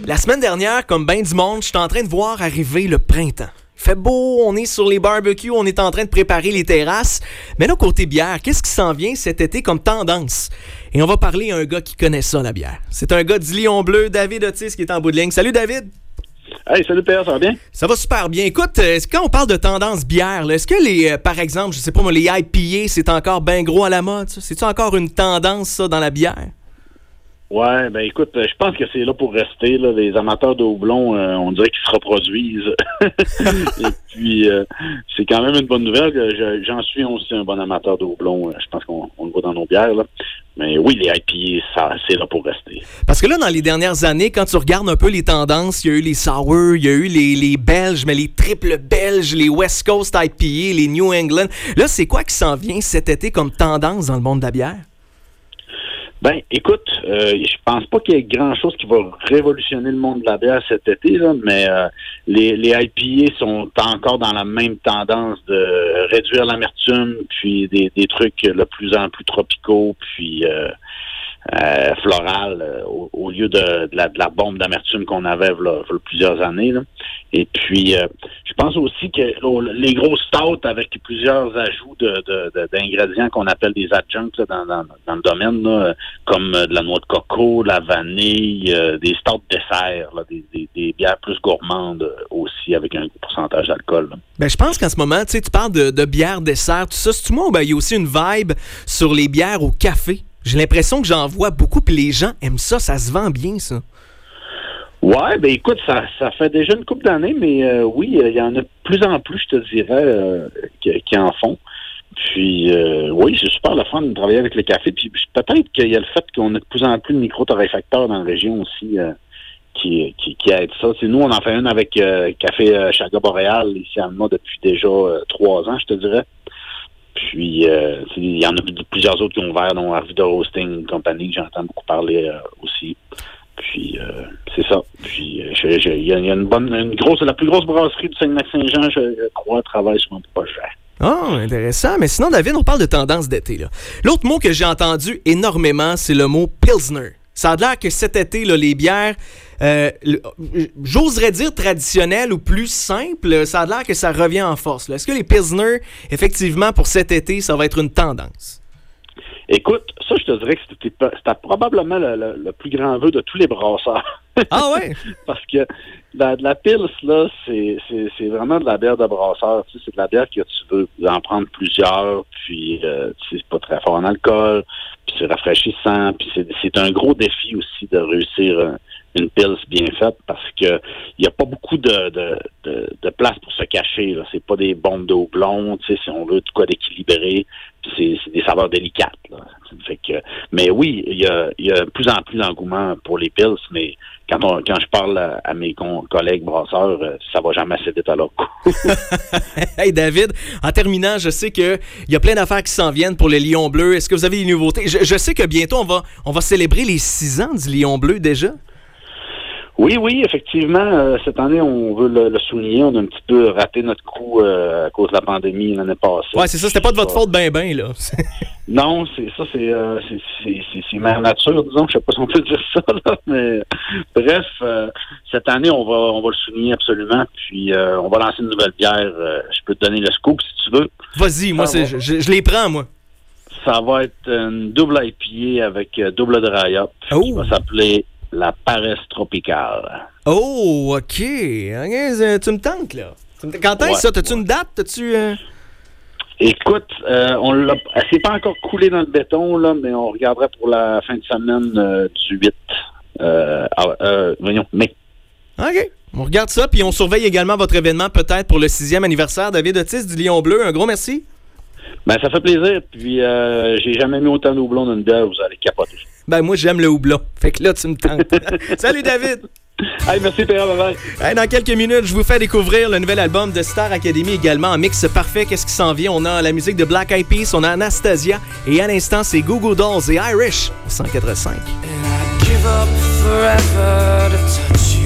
La semaine dernière, comme ben du monde, j'étais en train de voir arriver le printemps. Il fait beau, on est sur les barbecues, on est en train de préparer les terrasses. Mais là, côté bière, qu'est-ce qui s'en vient cet été comme tendance? Et on va parler à un gars qui connaît ça, la bière. C'est un gars du Lion Bleu, David Otis, qui est en bout de ligne. Salut, David! Hey, salut Pierre, ça va bien? Ça va super bien. Écoute, quand on parle de tendance bière, là, est-ce que les, par exemple, je sais pas moi, les IPA, c'est encore bien gros à la mode? Ça? C'est-tu encore une tendance, ça, dans la bière? Ouais, ben écoute, je pense que c'est là pour rester. Là. Les amateurs de houblon, on dirait qu'ils se reproduisent. Et puis, c'est quand même une bonne nouvelle. J'en suis aussi un bon amateur de houblon. Je pense qu'on le voit dans nos bières. Là. Mais oui, les IPA, ça, c'est là pour rester. Parce que là, dans les dernières années, quand tu regardes un peu les tendances, il y a eu les sour, il y a eu les Belges, mais les triples Belges, les West Coast IPA, les New England. Là, c'est quoi qui s'en vient cet été comme tendance dans le monde de la bière? Ben, écoute, je pense pas qu'il y ait grand-chose qui va révolutionner le monde de la bière cet été, là, mais les IPA sont encore dans la même tendance de réduire l'amertume, puis des trucs de plus en plus tropicaux, puis floral, au lieu de la bombe d'amertume qu'on avait là, plusieurs années. Là. Et puis, je pense aussi que les grosses stouts avec plusieurs ajouts d'ingrédients qu'on appelle des adjuncts là, dans le domaine, là, comme de la noix de coco, la vanille, des stouts desserts, là, des bières plus gourmandes aussi avec un gros pourcentage d'alcool. Là. Ben, je pense qu'en ce moment, tu parles de bières dessert, tout ça. C'est-tu moi ou ben, il y a aussi une vibe sur les bières au café? J'ai l'impression que j'en vois beaucoup, puis les gens aiment ça. Ça se vend bien, ça. Ouais, ben écoute, ça fait déjà une couple d'années, mais oui, il y en a de plus en plus, je te dirais, qui en font. Puis, oui, c'est super le fun de travailler avec les cafés. Puis peut-être qu'il y a le fait qu'on a de plus en plus de micro-torréfacteurs dans la région aussi qui aident ça. C'est nous, on en fait une avec Café Chaga Boréal, ici à Alma, depuis déjà 3 ans, je te dirais. Puis, il y en a plusieurs autres qui ont ouvert, dont Arvida Roasting Company, j'entends beaucoup parler aussi. Puis, c'est ça. Puis, il y a une grosse, la plus grosse brasserie du Saguenay-Saint-Jean, je crois, travaille sur mon projet. Ah, intéressant. Mais sinon, David, on parle de tendance d'été, là. L'autre mot que j'ai entendu énormément, c'est le mot Pilsner. Ça a l'air que cet été, là, les bières, j'oserais dire traditionnelles ou plus simples, ça a l'air que ça revient en force. Là. Est-ce que les Pilsner, effectivement, pour cet été, ça va être une tendance? Écoute, ça, je te dirais que c'était probablement le plus grand vœu de tous les brasseurs. Ah ouais? Parce que de la Pils, là, c'est vraiment de la bière de brasseur. Tu sais, c'est de la bière que tu veux en prendre plusieurs, puis c'est pas très fort en alcool, puis c'est rafraîchissant, puis c'est un gros défi aussi de réussir une Pils bien faite parce que il y a pas beaucoup de place pour se cacher. Là. C'est pas des bombes d'eau blonde, tu sais, si on veut de quoi d'équilibrer, puis c'est des saveurs délicates. Là. Fait que, mais oui, il y a de plus en plus d'engouement pour les Pils, mais quand je parle à mes collègues brasseurs, ça va jamais céder à leur coup. Hey David, en terminant, je sais qu'il y a plein d'affaires qui s'en viennent pour le Lion Bleu. Est-ce que vous avez des nouveautés? Je sais que bientôt, on va célébrer les 6 ans du Lion Bleu déjà. Oui, effectivement. Cette année, on veut le souligner. On a un petit peu raté notre coup à cause de la pandémie l'année passée. Ouais, c'est ça. C'était pas de votre faute ben, là. Non, c'est mère nature, disons. Je sais pas si on peut dire ça, là. Mais bref, cette année, on va le souligner absolument. Puis, on va lancer une nouvelle bière. Je peux te donner le scoop si tu veux. Vas-y, moi, je les prends, moi. Ça va être une double IPA avec double dry hop. Qui va s'appeler la Paresse Tropicale. Oh, OK. Tu me tentes, là. Quand est-ce ça? T'as-tu une date? Écoute, c'est pas encore coulé dans le béton, là, mais on regarderait pour la fin de semaine du 8 mai. OK. On regarde ça, puis on surveille également votre événement, peut-être, pour le 6e anniversaire, David Otis du Lion Bleu. Un gros merci. Ben, ça fait plaisir. Puis, j'ai jamais mis autant de houblon dans une bière, vous allez capoter. Ben, moi, j'aime le houblon. Fait que là, tu me tentes. Salut, David! Hey, merci, Pierre. Bye-bye. Hey, dans quelques minutes, je vous fais découvrir le nouvel album de Star Academy également en mix parfait. Qu'est-ce qui s'en vient? On a la musique de Black Eyed Peas, on a Anastasia et à l'instant, c'est Goo Goo Dolls et Irish 104.5. And I'd give up forever to touch you.